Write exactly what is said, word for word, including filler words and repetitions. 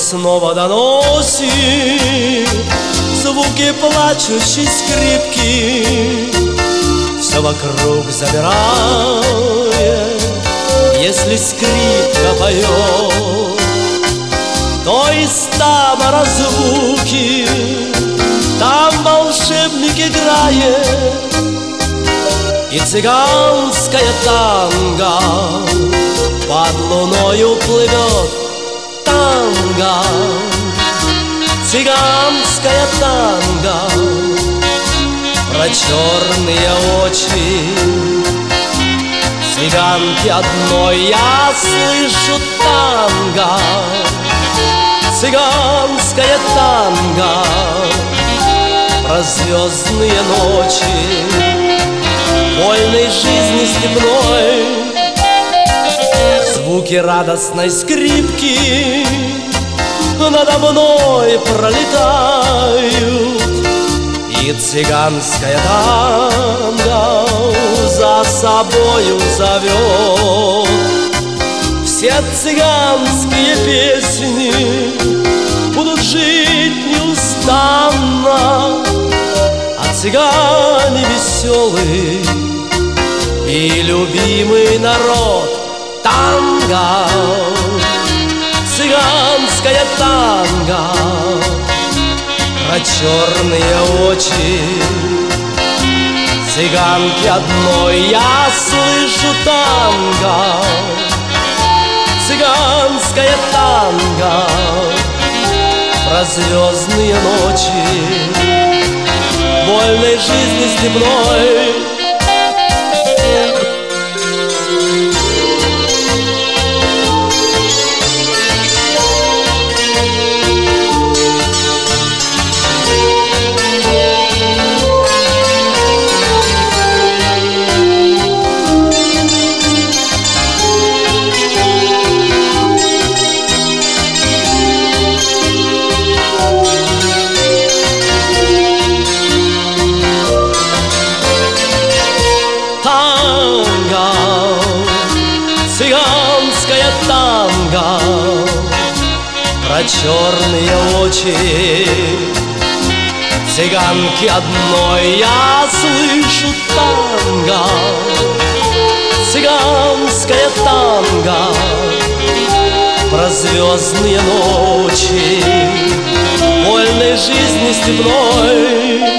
снова доносит звуки плачущей скрипки. Все вокруг замирает, если скрипка поет, то из там разлуки там волшебник играет. И цыганская танго под луною плывет, танго, цыганская танго, про черные очи цыганки одной я слышу танго, цыганская танго, про звездные ночи вольной жизни степной. Звуки радостной скрипки надо мной пролетают, и цыганская танго за собою зовет. Все цыганские песни будут жить неустанно, а цыгане веселый и любимый народ танго, цыганская танго, про черные очи цыганки одной я слышу танго, цыганская танго, про звездные ночи вольной жизни степной. Цыганская танго, про черные очи цыганки одной я слышу танго, цыганская танго, про звездные ночи вольной жизни степной.